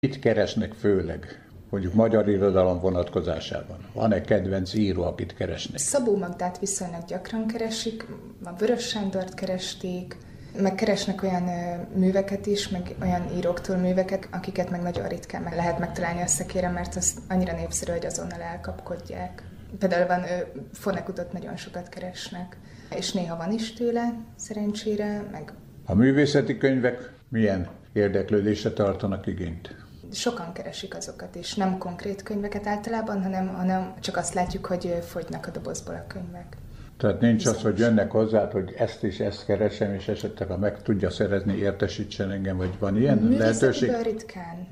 Mit keresnek főleg, mondjuk magyar irodalom vonatkozásában? Van-e kedvenc író, akit keresnek? Szabó Magdát viszonylag gyakran keresik, a Vörös Sándort keresték, meg keresnek olyan műveket is, meg olyan íróktól műveket, akiket meg nagyon ritkán meg lehet megtalálni a szekéren, mert az annyira népszerű, hogy azonnal elkapkodják. Például van Fonekutot nagyon sokat keresnek, és néha van is tőle, szerencsére, meg... A művészeti könyvek milyen érdeklődésre tartanak igényt? Sokan keresik azokat, és nem konkrét könyveket általában, hanem csak azt látjuk, hogy fogynak a dobozból a könyvek. Tehát nincs az, hogy jönnek hozzá, hogy ezt is ezt keresem, és esetleg ha meg tudja szerezni, értesítsen engem, vagy van ilyen lehetőség? Ritkán.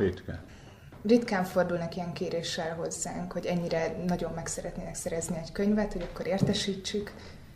Ritkán fordulnak ilyen kéréssel hozzánk, hogy ennyire nagyon meg szeretnének szerezni egy könyvet, hogy akkor értesítsük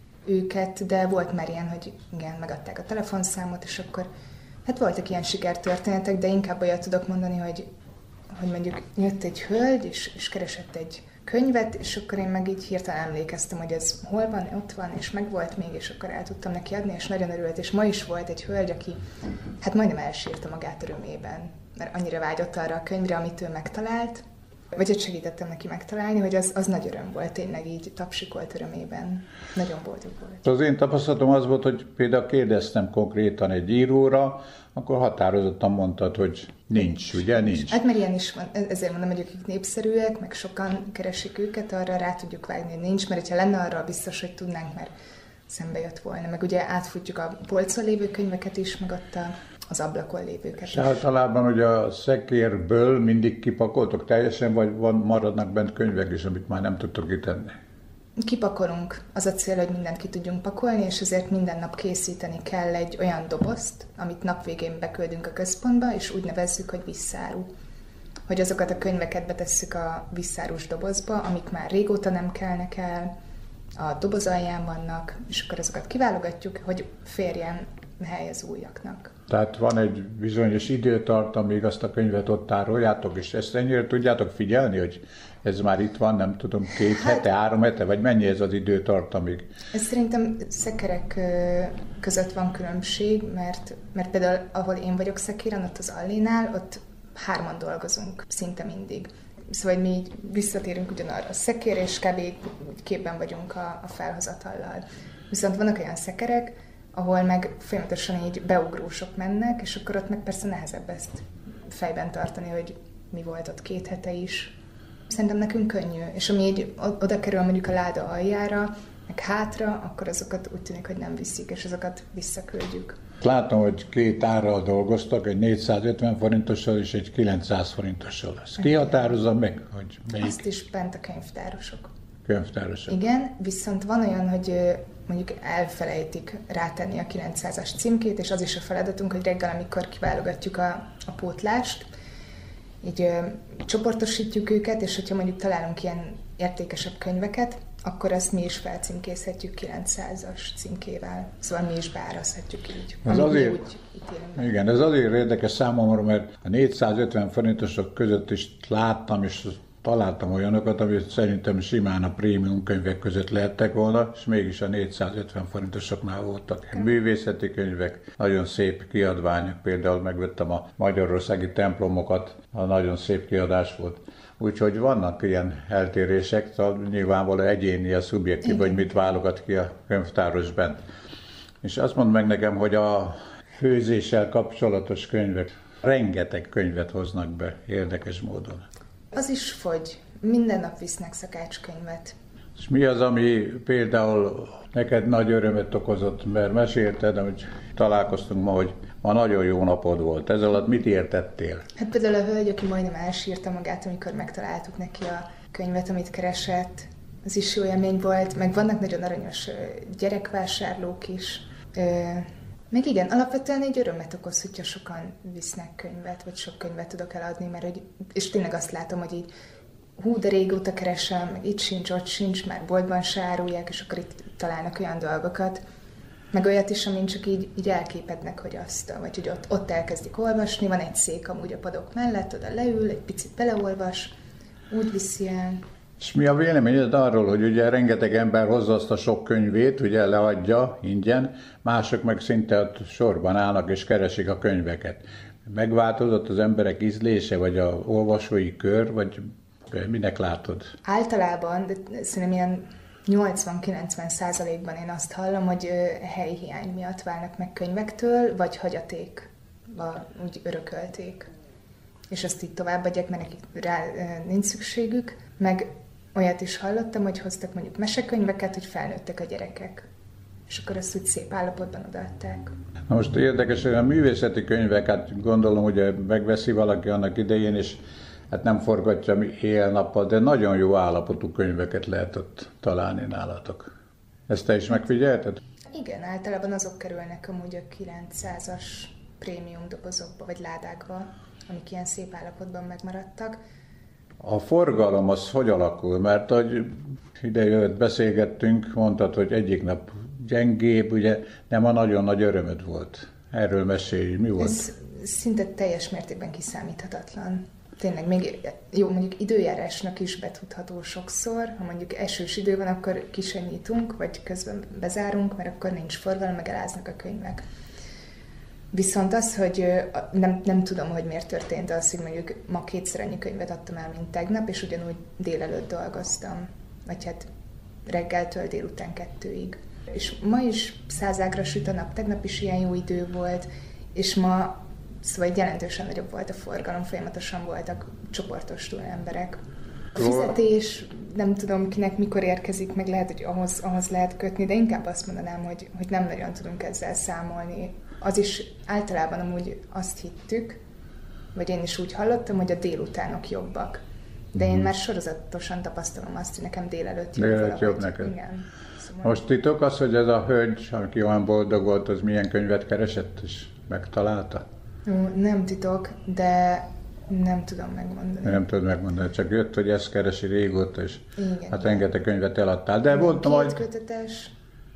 őket, de volt már ilyen, hogy igen, megadták a telefonszámot, és akkor hát voltak ilyen sikertörténetek, de inkább olyat tudok mondani, hogy mondjuk jött egy hölgy, és keresett egy könyvet, és akkor én meg így hirtelen emlékeztem, hogy ez hol van, ott van, és megvolt még, és akkor el tudtam neki adni, és nagyon örült, és ma is volt egy hölgy, aki hát majdnem elsírta magát örömében, mert annyira vágyott arra a könyvre, amit ő megtalált, vagy hogy segítettem neki megtalálni, hogy az nagy öröm volt, tényleg így tapsikolt örömében. Nagyon boldog volt. Az én tapasztalatom az volt, hogy például kérdeztem konkrétan egy íróra, akkor határozottan mondtad, hogy nincs, ugye? Nincs. Hát mert ilyen is van, ezért mondom, hogy akik népszerűek, meg sokan keresik őket, arra rá tudjuk vágni, hogy nincs, mert ha lenne arra biztos, hogy tudnánk, mert szembe jött volna. Meg ugye átfutjuk a polcon lévő könyveket is, meg ott az ablakon lévőket is. Általában ugye a szekérből mindig kipakoltok teljesen, vagy maradnak bent könyvek is, amit már nem tudtok kitenni? Kipakolunk. Az a cél, hogy mindent ki tudjunk pakolni, és ezért minden nap készíteni kell egy olyan dobozt, amit nap végén beküldünk a központba, és úgy nevezzük, hogy visszáru. Hogy azokat a könyveket betesszük a visszárus dobozba, amik már régóta nem kelnek el, a doboz alján vannak, és akkor azokat kiválogatjuk, hogy férjen hely az újaknak. Tehát van egy bizonyos időtartam, amíg azt a könyvet ott tároljátok, és ezt ennyire tudjátok figyelni, hogy ez már itt van, nem tudom, 2 hete, 3 hete, vagy mennyi ez az időtartamig? Ez szerintem szekerek között van különbség, mert például ahol én vagyok szekéren, ott az Allénál, ott 3-an dolgozunk szinte mindig. Szóval mi így visszatérünk ugyanarra a szekér, és kb. Képben vagyunk a felhozatallal. Viszont vannak olyan szekerek, ahol meg folyamatosan így beugrósok mennek, és akkor ott meg persze nehezebb ezt fejben tartani, hogy mi volt ott 2 hete is. Szerintem nekünk könnyű, és ami így oda kerül mondjuk a láda aljára, meg hátra, akkor azokat úgy tűnik, hogy nem viszik, és azokat visszaküldjük. Látom, hogy 2 árral dolgoztak, egy 450 forintossal és egy 900 forintossal. Ezt ki határozza meg, hogy melyik? Azt is bent a könyvtárosok. Könyvtárosok. Igen, viszont van olyan, hogy mondjuk elfelejtik rátenni a 900-as címkét, és az is a feladatunk, hogy reggel, amikor kiválogatjuk a pótlást, így csoportosítjuk őket, és hogyha mondjuk találunk ilyen értékesebb könyveket, akkor azt mi is felcímkézhetjük 900-as címkével. Szóval mi is beárazhatjuk így. Ez azért, igen, ez azért érdekes számomra, mert a 450 forintosok között is láttam, és találtam olyanokat, amit szerintem simán a prémium könyvek között lehettek volna, és mégis a 450 forintosoknál voltak művészeti könyvek, nagyon szép kiadványok. Például megvettem a magyarországi templomokat, a nagyon szép kiadás volt. Úgyhogy vannak ilyen eltérések, nyilvánvaló egyéni a szubjektív, hogy mit válogat ki a könyvtáros bent. És azt mondd meg nekem, hogy a főzéssel kapcsolatos könyvek rengeteg könyvet hoznak be érdekes módon. Az is fogy. Minden nap visznek szakácskönyvet. És mi az, ami például neked nagy örömet okozott, mert mesélted, hogy találkoztunk ma, hogy ma nagyon jó napod volt. Ez alatt mit értettél? Hát például a hölgy, aki majdnem elsírta magát, amikor megtaláltuk neki a könyvet, amit keresett. Az is jó élmény volt, meg vannak nagyon aranyos gyerekvásárlók is. Meg igen, alapvetően egy örömet okoz, hogyha sokan visznek könyvet, vagy sok könyvet tudok eladni, mert és tényleg azt látom, hogy így de régóta keresem, meg itt sincs, ott sincs, már boltban se árulják, és akkor itt találnak olyan dolgokat, meg olyat is, amin csak így elképednek, hogy vagy hogy ott elkezdik olvasni, van egy szék amúgy a padok mellett, oda leül, egy picit beleolvas, úgy viszi el. És mi a véleményed arról, hogy ugye rengeteg ember hozza azt a sok könyvét, ugye leadja ingyen, mások meg szinte ott sorban állnak és keresik a könyveket. Megváltozott az emberek ízlése, vagy a olvasói kör, vagy minek látod? Általában, de szerintem ilyen 80-90%-ban én azt hallom, hogy helyhiány miatt válnak meg könyvektől, vagy hagyaték, úgy örökölték. És azt így továbbadják, mert nekik rá nincs szükségük. Meg olyat is hallottam, hogy hoztak mondjuk mesekönyveket, hogy felnőttek a gyerekek. És akkor azt úgy szép állapotban odaadták. Na most érdekes, hogy a művészeti könyvek, hát gondolom, hogy megveszi valaki annak idején, és hát nem forgatja éjjel-nappal, de nagyon jó állapotú könyveket lehet ott találni nálatok. Ezt te is megfigyelted? Igen, általában azok kerülnek amúgy a 900-as prémium dobozokba, vagy ládákba, amik ilyen szép állapotban megmaradtak. A forgalom az hogy alakul? Mert ahogy idejött, beszélgettünk, mondtad, hogy egyik nap gyengébb, ugye nem a nagyon nagy örömöd volt. Erről mesélj, mi volt? Ez szinte teljes mértékben kiszámíthatatlan. Tényleg még jó, mondjuk időjárásnak is betudható sokszor. Ha mondjuk esős idő van, akkor ki sem nyitunk, vagy közben bezárunk, mert akkor nincs forgalom, meg eláznak a könyvek. Viszont az, hogy nem tudom, hogy miért történt az, hogy mondjuk ma 2-szer annyi könyvet adtam el, mint tegnap, és ugyanúgy délelőtt dolgoztam. Vagy hát reggeltől délután 2-ig. És ma is 100 ágra süt a nap, tegnap is ilyen jó idő volt, és ma szóval jelentősen nagyobb volt a forgalom, folyamatosan voltak csoportos emberek. A fizetés, nem tudom kinek mikor érkezik, meg lehet, hogy ahhoz lehet kötni, de inkább azt mondanám, hogy nem nagyon tudunk ezzel számolni. Az is általában amúgy azt hittük, vagy én is úgy hallottam, hogy a délutánok jobbak. De én már sorozatosan tapasztalom azt, hogy nekem délelőtt jobb neked. Igen. Szóval... Most titok az, hogy ez a hölgy, aki olyan boldog volt, az milyen könyvet keresett, és megtalálta? Nem titok, de nem tudom megmondani. Nem tudod megmondani, csak jött, hogy ezt keresi régóta, és igen, hát rengeteg könyvet eladtál. De voltam, hogy... kötetes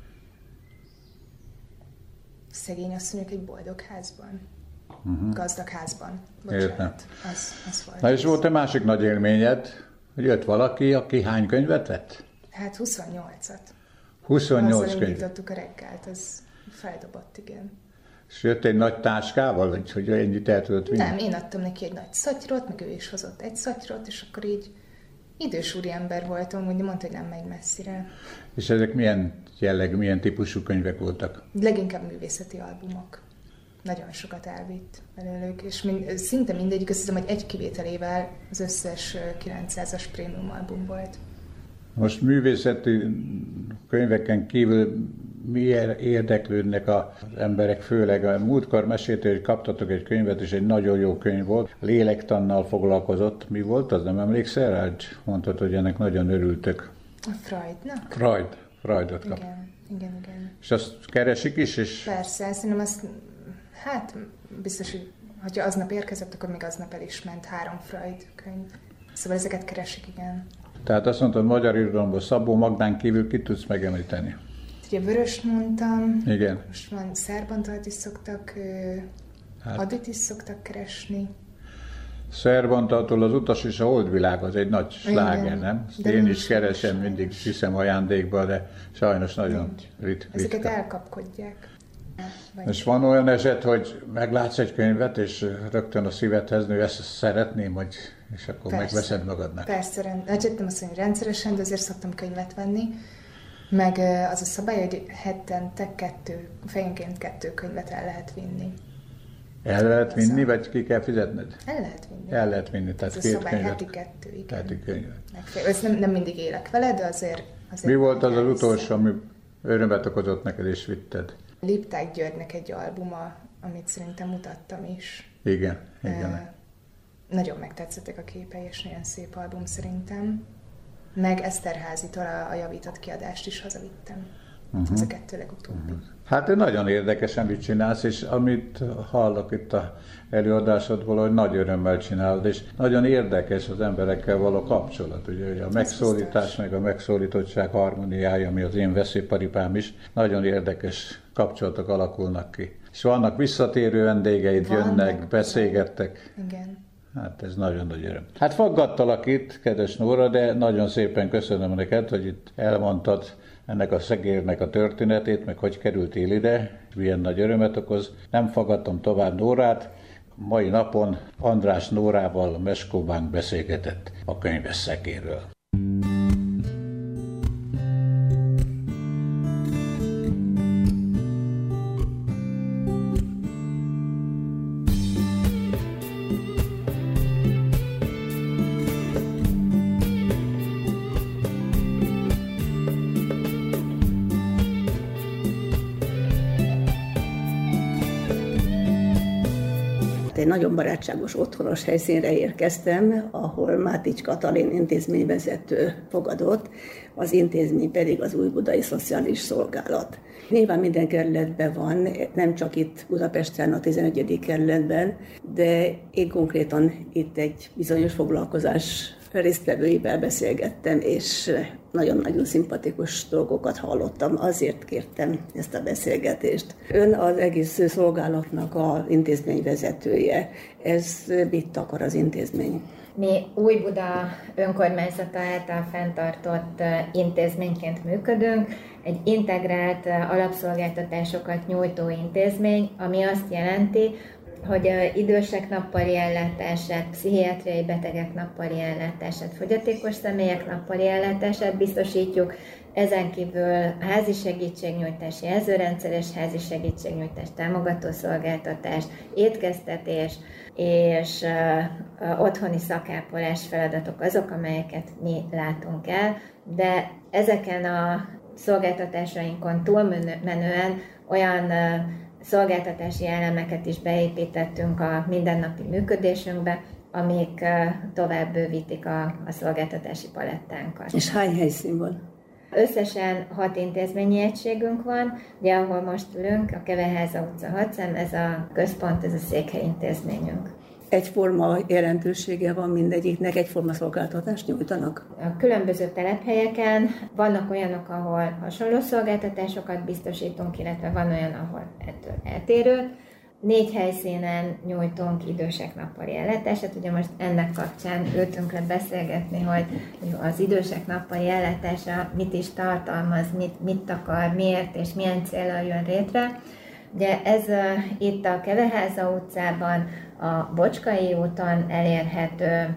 szegény asszonyok egy boldog házban. Gazdag házban. Bocsánat. Az volt. Na és volt-e másik nagy élményed, hogy jött valaki, aki hány könyvet vett? Hát 28-at. 28 könyvet. Azzal indítottuk a reggelt, az feldobott, igen. És jött egy nagy táskával, vagy hogy ennyit el tudott vinni? Nem, én adtam neki egy nagy szatyrot, meg ő is hozott egy szatyrot, és akkor így idős úriember voltam, úgy mondta, hogy nem megy messzire. És ezek milyen jellegű, milyen típusú könyvek voltak? Leginkább művészeti albumok. Nagyon sokat elvitt belőlük, és szinte mindegyik, azt hiszem, hogy egy kivételével az összes 900-as prémium album volt. Most művészeti könyveken kívül miért érdeklődnek az emberek, főleg a múltkor meséltél, hogy kaptatok egy könyvet, és egy nagyon jó könyv volt, lélektannal foglalkozott. Mi volt az, nem emlékszel rá? Mondtad, hogy ennek nagyon örültök. A Freudnak? Freudot kap. Igen. És azt keresik is? És... Persze, szerintem azt, hát biztos, hogy ha aznap érkezett, akkor még aznap el is ment 3 Freud könyv. Szóval ezeket keresik, igen. Tehát azt mondtad, magyar irodalomból Szabó Magdán kívül ki tudsz megemlíteni? Ugye Vöröst mondtam, igen. Most van Szerbantalat is szoktak, Adit is szoktak keresni. Szerbantaltól az Utas és a Holdvilág az egy nagy sláger, nem? Én is keresem, mindig viszem ajándékba, de sajnos nagyon ritka. Ezeket elkapkodják. És van olyan eset, hogy meglátsz egy könyvet, és rögtön a szívedhez nő, ezt szeretném, hogy, és akkor persze, megveszed magadnak. Persze, nem azt mondani, hogy rendszeresen, de azért szoktam könyvet venni. Meg az a szabály, hogy hetente fejenként 2 könyvet el lehet vinni. El lehet vinni, vagy ki kell fizetned? El lehet vinni. El lehet vinni, tehát ez 2 a szabály könyvet. heti 2, igen. Heti könyvet. Ez nem mindig élek vele, de azért mi volt az utolsó, ami örömet okozott neked, és vitted? Lipták Györgynek egy albuma, amit szerintem mutattam is. Igen. Nagyon megtetszettek a képei, és nagyon szép album szerintem. Meg Eszterházitól a javított kiadást is hazavittem. Ez a 2 legutóbbi. Hát nagyon érdekesen mit csinálsz, és amit hallok itt a előadásodból, hogy nagy örömmel csinálod, és nagyon érdekes az emberekkel való kapcsolat. Ugye a megszólítás, meg a megszólítottság harmóniája, ami az én veszélyparipám is, nagyon érdekes kapcsolatok alakulnak ki. És vannak visszatérő vendégeid, jönnek, beszélgettek. Igen. Hát ez nagyon nagy öröm. Hát faggattalak itt, kedves Nóra, de nagyon szépen köszönöm neked, hogy itt elmondtad ennek a szegérnek a történetét, meg hogy kerültél ide, milyen nagy örömet okoz. Nem faggattam tovább Nórát, Mai napon András Nórával Meskó Bank beszélgetett a könyves szekéről. Egy nagyon barátságos, otthonos helyszínre érkeztem, ahol Mátics Katalin intézményvezető fogadott, az intézmény pedig az Újbudai Szociális Szolgálat. Nyilván minden kerületben van, nem csak itt Budapesten, a 11. kerületben, de én konkrétan itt egy bizonyos foglalkozás résztvevőivel beszélgettem, és nagyon-nagyon szimpatikus dolgokat hallottam, azért kértem ezt a beszélgetést. Ön az egész szolgálatnak az intézményvezetője. Ez mit akar az intézmény? Mi Újbuda önkormányzata által fenntartott intézményként működünk, egy integrált alapszolgáltatásokat nyújtó intézmény, ami azt jelenti, hogy idősek nappali ellátását, pszichiátriai betegek nappali ellátását, fogyatékos személyek nappali ellátását biztosítjuk, ezen kívül házi segítségnyújtás, jelzőrendszeres házi segítségnyújtás, támogató szolgáltatás, étkeztetés és otthoni szakápolás feladatok azok, amelyeket mi látunk el, de ezeken a szolgáltatásainkon túlmenően olyan szolgáltatási elemeket is beépítettünk a mindennapi működésünkbe, amik tovább bővítik a szolgáltatási palettánkat. És hány helyszín van? Összesen 6 intézményi egységünk van, ugye ahol most ülünk, a Keveháza utca 6 szem, ez a központ, ez a székhely intézményünk. Egyforma jelentősége van mindegyiknek, egyforma szolgáltatást nyújtanak? A különböző telephelyeken vannak olyanok, ahol hasonló szolgáltatásokat biztosítunk, illetve van olyan, ahol ettől eltérő. 4 helyszínen nyújtunk idősek nappali ellátását. Ugye most ennek kapcsán ültünk le beszélgetni, hogy az idősek nappali ellátása mit is tartalmaz, mit akar, miért és milyen céllal jön létre. Ugye ez itt a Keveháza utcában, a Bocskai úton elérhető,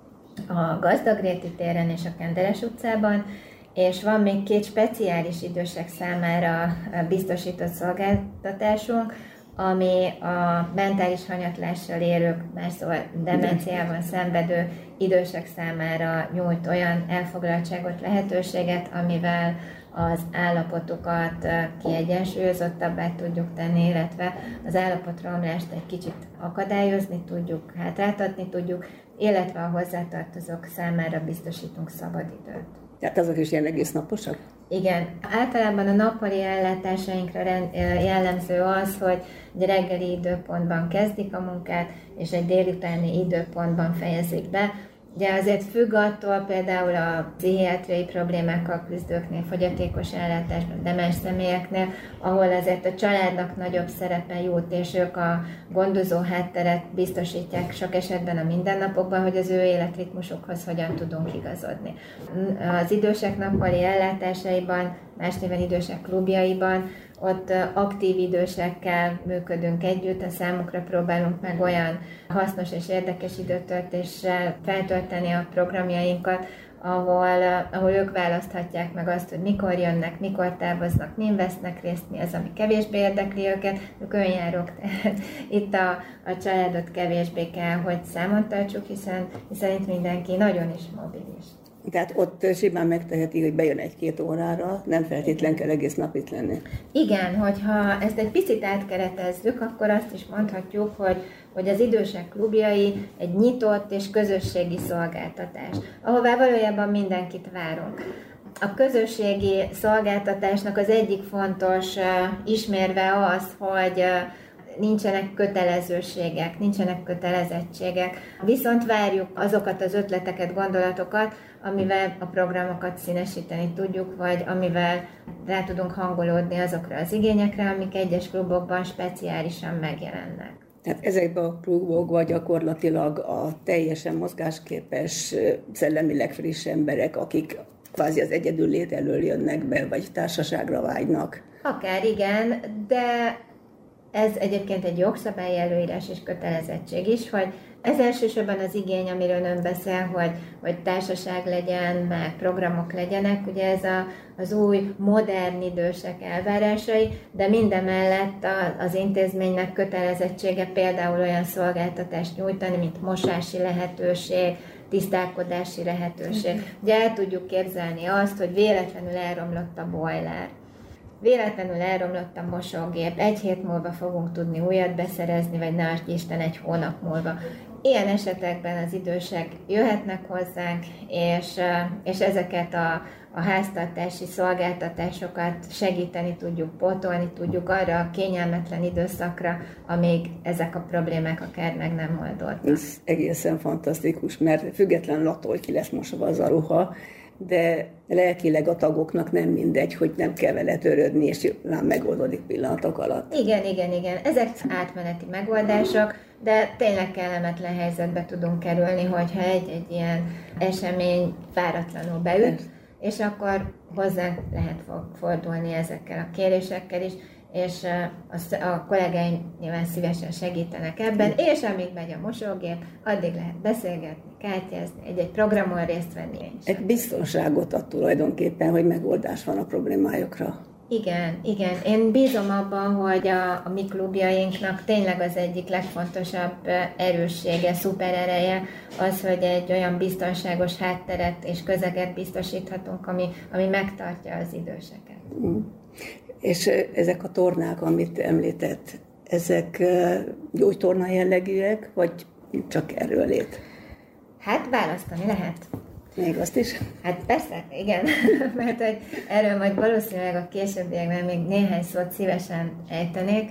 a Gazdagréti téren és a Kenderes utcában, és van még 2 speciális idősek számára biztosított szolgáltatásunk, ami a mentális hanyatlással élők, más szóval demenciával szenvedő idősek számára nyújt olyan elfoglaltságot, lehetőséget, amivel az állapotukat kiegyensúlyozottabbá tudjuk tenni, illetve az állapotromlást egy kicsit akadályozni tudjuk, hátráltatni tudjuk, illetve a hozzátartozók számára biztosítunk szabadidőt. Tehát azok is ilyen egész naposak? Igen. Általában a nappali ellátásainkra jellemző az, hogy egy reggeli időpontban kezdik a munkát, és egy délutáni időpontban fejezik be. Ugye azért függ attól például a pszichiátriai problémákkal küzdőknél, fogyatékos ellátásban, demens személyeknél, ahol azért a családnak nagyobb szerepe jut, és ők a gondozó hátteret biztosítják sok esetben a mindennapokban, hogy az ő életritmusokhoz hogyan tudunk igazodni. Az idősek nappali ellátásaiban, más néven idősek klubjaiban, ott aktív idősekkel működünk együtt, a számukra próbálunk meg olyan hasznos és érdekes időtöltéssel feltölteni a programjainkat, ahol ők választhatják meg azt, hogy mikor jönnek, mikor távoznak, min vesznek részt, mi az, ami kevésbé érdekli őket, ők önjárók, tehát itt a családot kevésbé kell, hogy számon tartsuk, hiszen itt mindenki nagyon is mobilis. Tehát ott simán megteheti, hogy bejön 1-2 órára, nem feltétlen kell egész nap itt lenni. Igen, hogyha ezt egy picit átkeretezzük, akkor azt is mondhatjuk, hogy az idősek klubjai egy nyitott és közösségi szolgáltatás, ahová valójában mindenkit várunk. A közösségi szolgáltatásnak az egyik fontos ismérve az, hogy nincsenek kötelezőségek, nincsenek kötelezettségek, viszont várjuk azokat az ötleteket, gondolatokat, amivel a programokat színesíteni tudjuk, vagy amivel rá tudunk hangolódni azokra az igényekre, amik egyes klubokban speciálisan megjelennek. Tehát ezekben a klubokban gyakorlatilag a teljesen mozgásképes, szellemileg friss emberek, akik kvázi az egyedüllét elől jönnek be, vagy társaságra vágynak. Akár igen, de Ez egyébként egy jogszabályi előírás és kötelezettség is, hogy ez elsősorban az igény, amiről ön beszél, hogy társaság legyen, meg programok legyenek, ugye ez az új, modern idősek elvárásai, de mindemellett az intézménynek kötelezettsége például olyan szolgáltatást nyújtani, mint mosási lehetőség, tisztálkodási lehetőség. Ugye el tudjuk képzelni azt, hogy véletlenül elromlott a boiler, véletlenül elromlott a mosógép, 1 hét múlva fogunk tudni újat beszerezni, vagy ne adj Isten 1 hónap múlva. Ilyen esetekben az idősek jöhetnek hozzánk, és ezeket a háztartási szolgáltatásokat segíteni tudjuk, pótolni tudjuk arra a kényelmetlen időszakra, amíg ezek a problémák akár meg nem oldottak. Ez egészen fantasztikus, mert függetlenül attól, hogy ki lesz mosva az a ruha, de lelkileg a tagoknak nem mindegy, hogy nem kell vele törődni, és már megoldódik pillanatok alatt. Igen. Ezek átmeneti megoldások, de tényleg kellemetlen helyzetbe tudunk kerülni, hogyha egy ilyen esemény váratlanul beüt, és akkor hozzánk lehet fordulni ezekkel a kérésekkel is, és a kollégáim nyilván szívesen segítenek ebben, és amíg megy a mosógép, addig lehet beszélgetni, kártyázni, egy programon részt venni. Egy biztonságot ad tulajdonképpen, hogy megoldás van a problémájukra. Igen. Én bízom abban, hogy a mi klubjainknak tényleg az egyik legfontosabb erőssége, szuperereje az, hogy egy olyan biztonságos hátteret és közeget biztosíthatunk, ami megtartja az időseket. És ezek a tornák, amit említett, ezek gyógytorna jellegűek, vagy csak erőlét? Hát választani lehet. Még azt is? Hát persze, igen, mert hogy erről majd valószínűleg a későbbiekben még néhány szót szívesen ejtenék,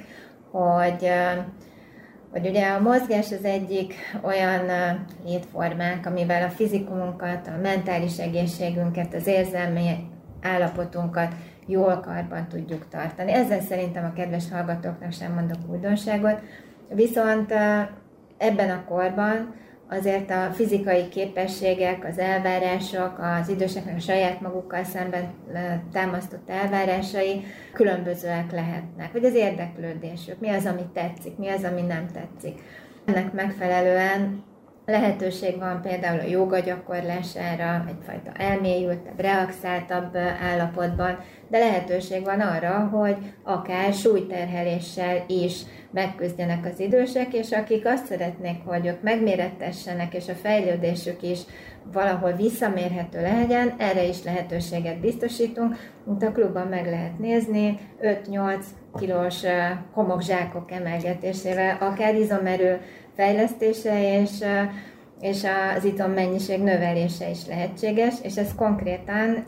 hogy ugye a mozgás az egyik olyan létformánk, amivel a fizikumunkat, a mentális egészségünket, az érzelmi állapotunkat jól karban tudjuk tartani. Ezzel szerintem a kedves hallgatóknak sem mondok újdonságot, viszont ebben a korban azért a fizikai képességek, az elvárások, az időseknek a saját magukkal szemben támasztott elvárásai különbözőek lehetnek. Hogy az érdeklődésük, mi az, ami tetszik, mi az, ami nem tetszik. Ennek megfelelően lehetőség van például a jóga gyakorlására, egyfajta elmélyültebb, relaxáltabb állapotban, de lehetőség van arra, hogy akár súlyterheléssel is megküzdjenek az idősek, és akik azt szeretnék, hogy ők megmérettessenek, és a fejlődésük is valahol visszamérhető legyen, erre is lehetőséget biztosítunk, mint a klubban meg lehet nézni, 5-8 kilós homokzsákok emelgetésével, akár izomerő fejlesztése és az izommennyiség növelése is lehetséges, és ez konkrétan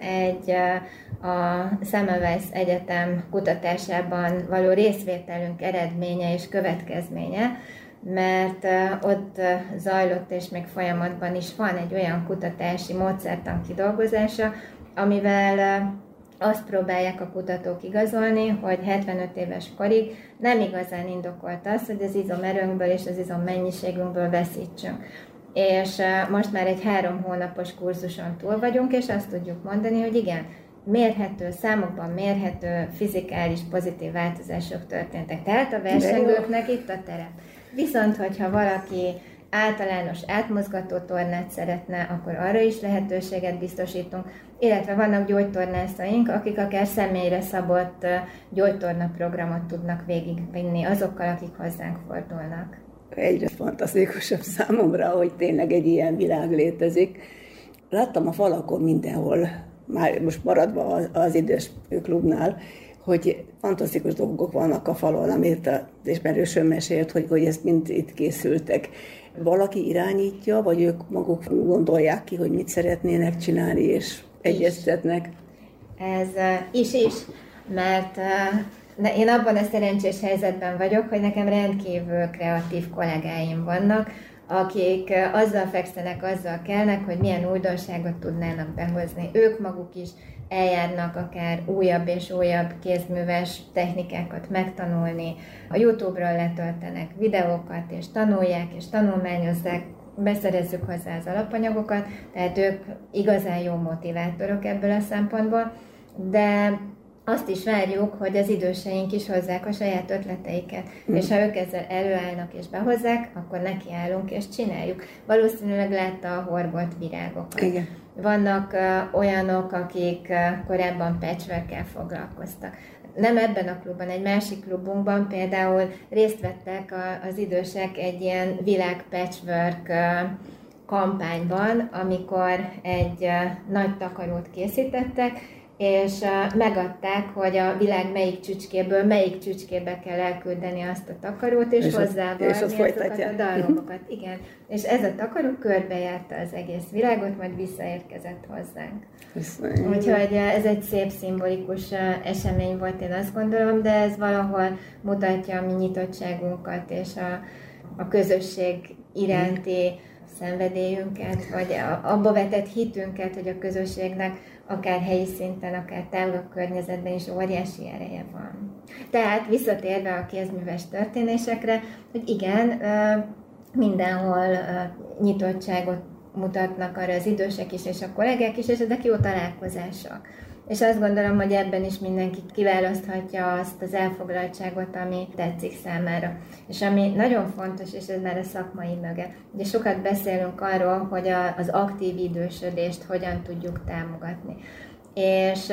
a Semmelweis Egyetem kutatásában való részvételünk eredménye és következménye, mert ott zajlott és még folyamatban is van egy olyan kutatási módszertan kidolgozása, amivel azt próbálják a kutatók igazolni, hogy 75 éves korig nem igazán indokolt az, hogy az izomerőnkből és az izommennyiségünkből veszítsünk. És most már egy 3 hónapos kurzuson túl vagyunk, és azt tudjuk mondani, hogy igen, mérhető, számokban mérhető fizikális pozitív változások történtek. Tehát a versengőknek itt a terep. Viszont, hogyha valaki általános átmozgató tornát szeretne, akkor arra is lehetőséget biztosítunk, illetve vannak gyógytornászaink, akik akár személyre szabott gyógytorna programot tudnak végigvinni azokkal, akik hozzánk fordulnak. Egyre fantasztikusabb számomra, hogy tényleg egy ilyen világ létezik. Láttam a falakon mindenhol, már most maradva az idős klubnál, hogy fantasztikus dolgok vannak a falon, amit az ismerősöm mesélt, hogy ezt mind itt készültek. Valaki irányítja, vagy ők maguk gondolják ki, hogy mit szeretnének csinálni, és egyeztetnek? Ez is, mert én abban a szerencsés helyzetben vagyok, hogy nekem rendkívül kreatív kollégáim vannak, akik azzal fekszenek, azzal kelnek, hogy milyen újdonságot tudnának behozni. Ők maguk is eljárnak akár újabb és újabb kézműves technikákat megtanulni. A YouTube-ról letöltenek videókat, és tanulják, és tanulmányozzák, beszerezzük hozzá az alapanyagokat, tehát ők igazán jó motivátorok ebből a szempontból, de azt is várjuk, hogy az időseink is hozzák a saját ötleteiket, és ha ők ezzel előállnak és behozzák, akkor nekiállunk és csináljuk. Valószínűleg látta a horgolt virágokat. Igen. Vannak olyanok, akik korábban patchworkkel foglalkoztak. Nem ebben a klubban, egy másik klubunkban például részt vettek az idősek egy ilyen világ patchwork kampányban, amikor egy nagy takarót készítettek, és megadták, hogy a világ melyik csücskéből melyik csücskébe kell elküldeni azt a takarót, és hozzávarni azokat a darabokat. Igen. És ez a takaró körbejárta az egész világot, majd visszaérkezett hozzánk. Úgyhogy ez egy szép szimbolikus esemény volt, én azt gondolom, de ez valahol mutatja a mi nyitottságunkat és a közösség iránti szenvedélyünket, vagy abba vetett hitünket, hogy a közösségnek akár helyi szinten, akár távolabb környezetben is óriási ereje van. Tehát visszatérve a kézműves történésekre, hogy igen, mindenhol nyitottságot mutatnak arra az idősek is, és a kollégák is, és ezek jó találkozások. És azt gondolom, hogy ebben is mindenki kiválaszthatja azt az elfoglaltságot, ami tetszik számára. És ami nagyon fontos, és ez már a szakmai möge. Ugye sokat beszélünk arról, hogy az aktív idősödést hogyan tudjuk támogatni. És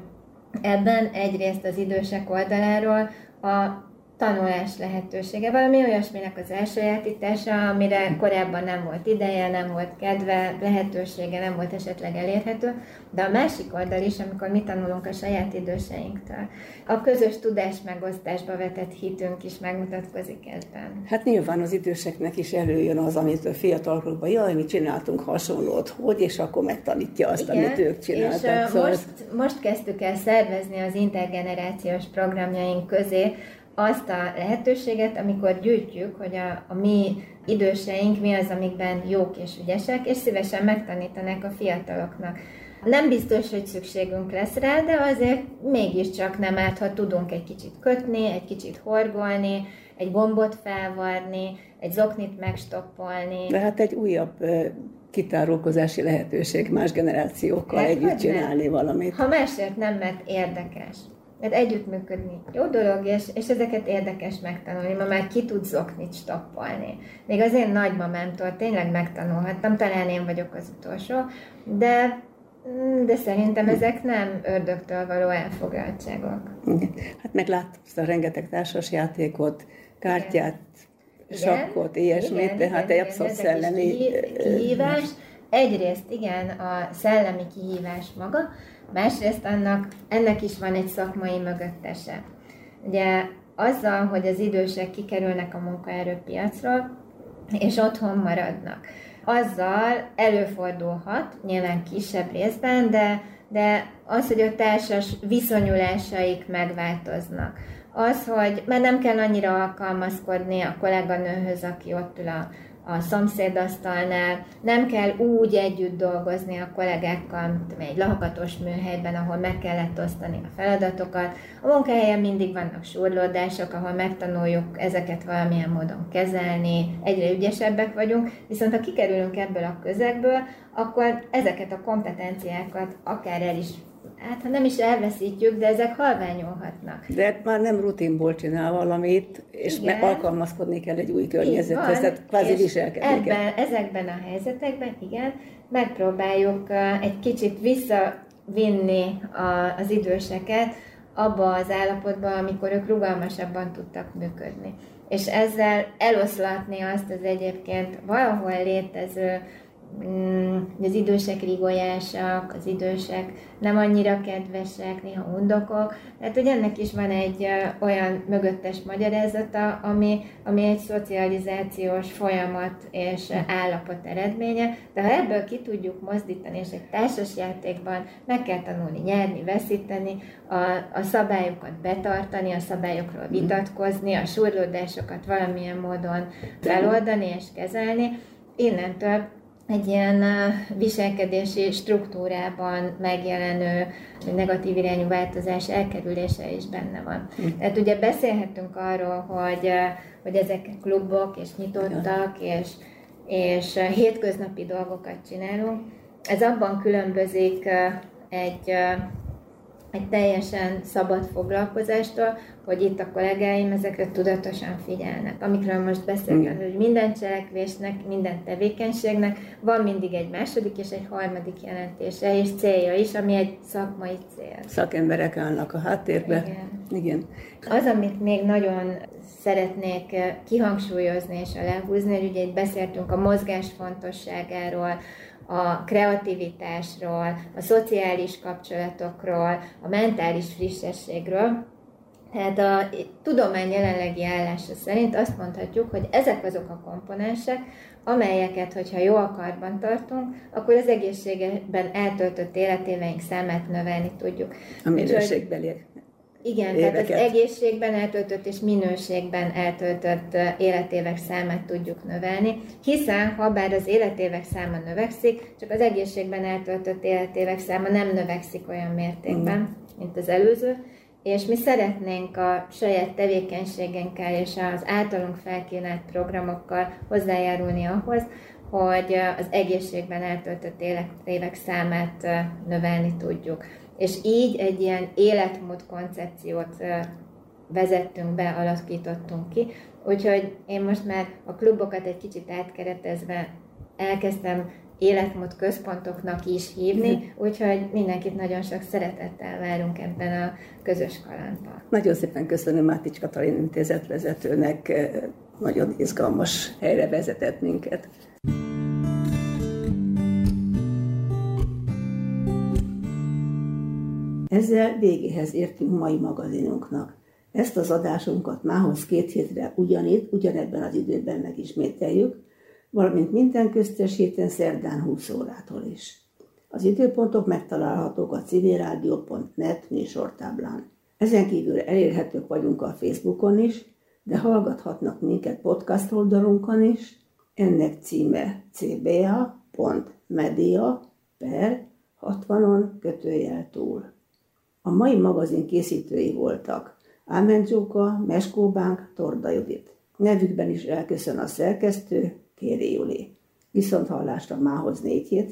ebben egyrészt az idősek oldaláról a tanulás lehetősége, valami olyasminek az elsajátítása, amire korábban nem volt ideje, nem volt kedve, lehetősége, nem volt esetleg elérhető, de a másik oldal is, amikor mi tanulunk a saját időseinktől, a közös tudás megosztásba vetett hitünk is megmutatkozik ebben. Hát nyilván az időseknek is előjön az, amit a fiatalokban, jaj, mi csináltunk hasonlót, hogy, és akkor megtanítja azt, igen, amit ők csináltak. És most kezdtük el szervezni az intergenerációs programjaink közé azt a lehetőséget, amikor gyűjtjük, hogy a mi időseink mi az, amikben jók és ügyesek, és szívesen megtanítanák a fiataloknak. Nem biztos, hogy szükségünk lesz rá, de azért mégiscsak nem árt, ha tudunk egy kicsit kötni, egy kicsit horgolni, egy gombot felvarni, egy zoknit megstoppolni. De hát egy újabb kitárulkozási lehetőség más generációkkal együtt csinálni valamit. Ha másért nem, mert érdekes. Mert együttműködni jó dolog, és ezeket érdekes megtanulni. Ma már ki tud zoknit stoppolni. Még az én nagymamámtól tényleg megtanulhattam, talán én vagyok az utolsó, de szerintem ezek nem ördögtől való elfoglaltságok. Hát meg látsz a rengeteg társasjátékot, kártyát, sakkot, ilyesmit, tehát egy abszolút szellemi kihívás. Egyrészt igen, a szellemi kihívás maga, másrészt ennek is van egy szakmai mögöttese. Ugye azzal, hogy az idősek kikerülnek a munkaerőpiacról, és otthon maradnak, azzal előfordulhat, nyilván kisebb részben, de az, hogy a társas viszonyulásaik megváltoznak. Az, hogy már nem kell annyira alkalmazkodni a kolléganőhöz, aki ott ül a szomszédasztalnál, nem kell úgy együtt dolgozni a kollégákkal, mint egy lakatos műhelyben, ahol meg kellett osztani a feladatokat. A munkahelyen mindig vannak súrlódások, ahol megtanuljuk ezeket valamilyen módon kezelni, egyre ügyesebbek vagyunk, viszont ha kikerülünk ebből a közegből, akkor ezeket a kompetenciákat akár el is, hát ha nem is elveszítjük, de ezek halványulhatnak. De már nem rutinból csinál valamit, és alkalmazkodni kell egy új környezethez, tehát kvázi viselkedik. Ezekben a helyzetekben, igen, megpróbáljuk egy kicsit visszavinni az időseket abba az állapotba, amikor ők rugalmasabban tudtak működni. És ezzel eloszlatni azt az egyébként valahol létező, az idősek rigolyásak, az idősek nem annyira kedvesek, néha undokok. Tehát, hogy ennek is van egy olyan mögöttes magyarázata, ami egy szocializációs folyamat és állapot eredménye. De ha ebből ki tudjuk mozdítani, és egy társasjátékban meg kell tanulni nyerni, veszíteni, a szabályokat betartani, a szabályokról vitatkozni, a súrlódásokat valamilyen módon feloldani és kezelni, innentől egy ilyen viselkedési struktúrában megjelenő negatív irányú változás elkerülése is benne van. Tehát ugye beszélhetünk arról, hogy ezek klubok és nyitottak, és hétköznapi dolgokat csinálunk. Ez abban különbözik egy egy teljesen szabad foglalkozástól, hogy itt a kollégáim ezekre tudatosan figyelnek. Amikről most beszélünk, hogy minden cselekvésnek, minden tevékenységnek van mindig egy második és egy harmadik jelentése és célja is, ami egy szakmai cél. Szakemberek állnak a háttérbe. Igen. Az, amit még nagyon szeretnék kihangsúlyozni és aláhúzni, hogy ugye itt beszéltünk a mozgás fontosságáról, a kreativitásról, a szociális kapcsolatokról, a mentális frissességről. Tehát a tudomány jelenlegi állása szerint azt mondhatjuk, hogy ezek azok a komponensek, amelyeket, hogyha jó a karban tartunk, akkor az egészségben eltöltött életéveink számát növelni tudjuk. A minőségbeli. Igen, tehát az egészségben eltöltött és minőségben eltöltött életévek számát tudjuk növelni, hiszen ha bár az életévek száma növekszik, csak az egészségben eltöltött életévek száma nem növekszik olyan mértékben, mint az előző, és mi szeretnénk a saját tevékenységünkkel és az általunk felkínált programokkal hozzájárulni ahhoz, hogy az egészségben eltöltött életévek számát növelni tudjuk. És így egy ilyen életmód koncepciót vezettünk be, alakítottunk ki. Úgyhogy én most már a klubokat egy kicsit átkeretezve elkezdtem életmód központoknak is hívni, úgyhogy mindenkit nagyon sok szeretettel várunk ebben a közös kalandban. Nagyon szépen köszönöm Mátics Katalin intézetvezetőnek, nagyon izgalmas helyre vezetett minket. Ezzel végéhez értünk mai magazinunknak. Ezt az adásunkat mához 2 hétre ugyanebben az időben megismételjük, valamint minden köztes héten szerdán 20 órától is. Az időpontok megtalálhatók a civilradio.net műsortáblán. Ezen kívül elérhetők vagyunk a Facebookon is, de hallgathatnak minket podcast oldalunkon is. Ennek címe cba.media/60-túl. A mai magazin készítői voltak Ámen Zsóka, Meskó Bánk, Torda Judit. Nevükben is elköszön a szerkesztő, Kéri Juli. Viszonthallásra mához 4 hétre.